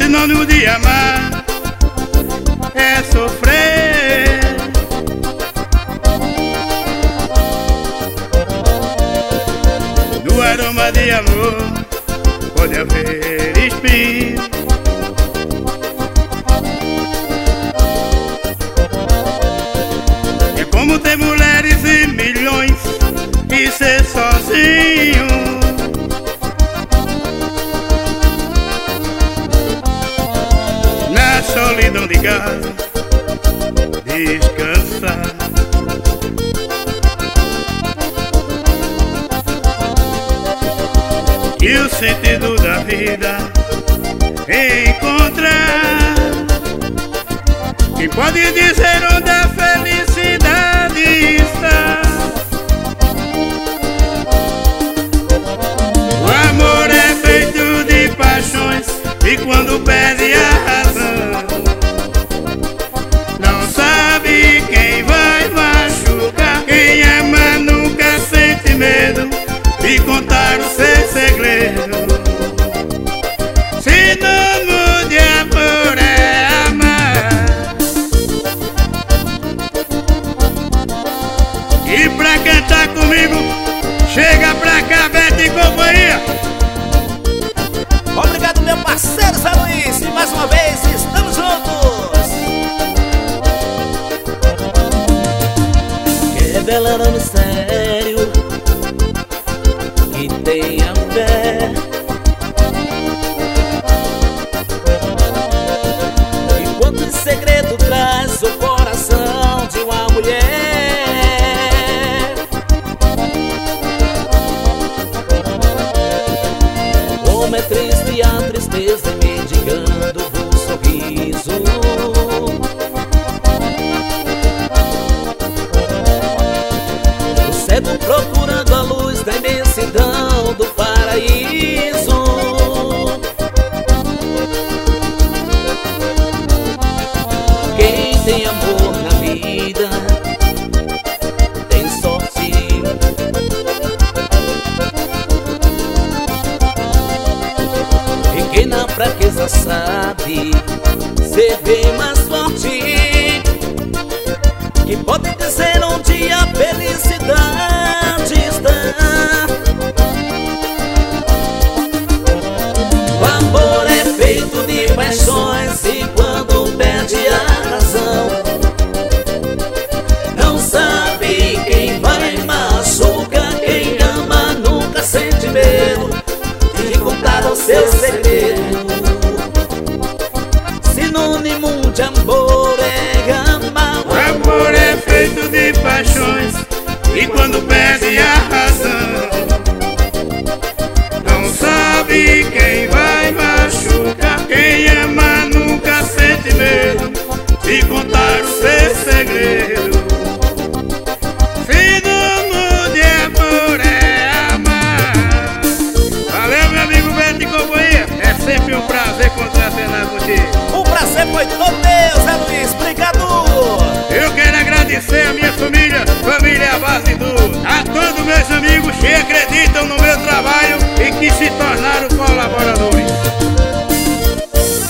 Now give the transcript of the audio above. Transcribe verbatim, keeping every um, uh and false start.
sinônimo de amar é sofrer. No aroma de amor pode haver espinho. É como ter mulheres e milhões e ser sozinho. Na solidão de casa descansar. E o sentido da vida encontrar. Quem pode dizer onde a felicidade está? O amor é feito de paixões e quando perde a razão, não sabe quem vai machucar. Quem ama nunca sente medo de contar o seu segredo. Sinônimo de amor é amar. E pra cantar comigo, chega pra cá, Beto e companhia. Obrigado, meu parceiro Zé Luiz. E mais uma vez, estamos juntos. Revelando no sério que tenha fé. E quanto segredo traz o coração de uma mulher. Como é triste a tristeza mendigando o sorriso. O cego procurando a luz da imensidão do paraíso. Quem tem amor na vida tem sorte. E quem na fraqueza sabe ser bem mais forte. Que pode dizer onde a felicidade está. O amor é feito de paixões